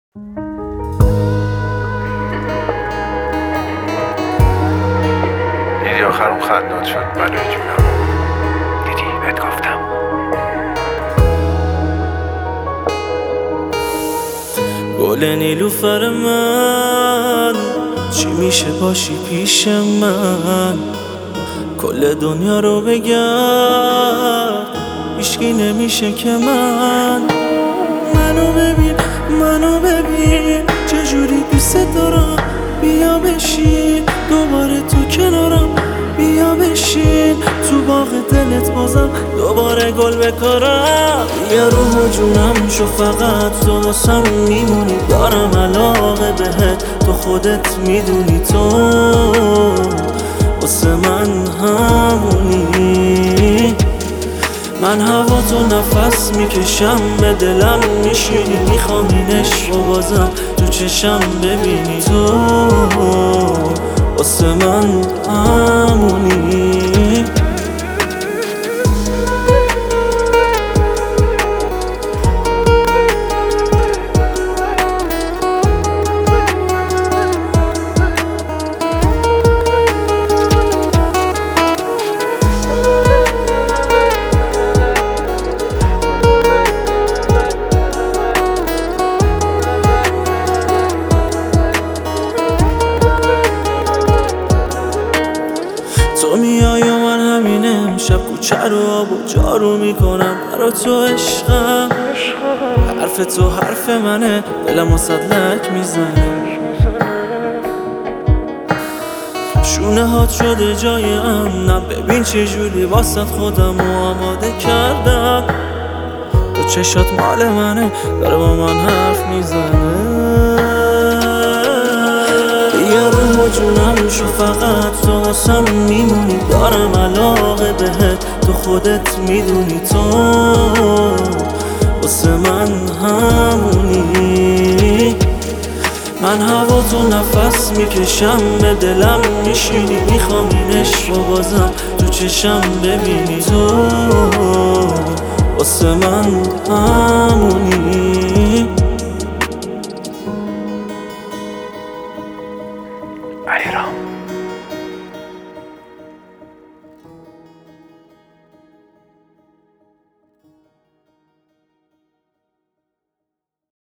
دیدی آخرم خندات شد بلای جونم. دیدی بهت گفتم. گل نیلوفر من، چی میشه باشی پیش من؟ کل دنیا رو بگرد هیچکی نمیشه که منو ببین چجوری دوست دارم. بیا بشین دوباره تو کنارم، بیا بشین تو باغ دلت بازم دوباره گل بکارم. بیا روح و جونم شو فقط تو واسم میمونی، دارم علاقه بهت تو خودت میدونی، تو واسه من همونی. من هوا تو نفس میکشم، به دلم میشینی، میخوام این عشق رو بازم تو چشم ببینی، تو واسه من همونی. تو میای و من همین امشب کوچه رو آب و جارو میکنم برا تو عشقم. حرف تو حرف منه، دلم واسه لک میزنه، شونه هات شده جای امنم. ببین چجوری واسه خودم رو آماده کردم، تو چشات مال منه داره با من حرف میزنه. بیا روح و جونم شو فقط تو واسم میمونی، دارم علاقه بهت تو خودت میدونی، تو واسه من همونی. من هوا تو نفس میکشم، به دلم میشینی، میخوام این عشق رو بازم تو چشم ببینی، تو واسه من همونی. علیرام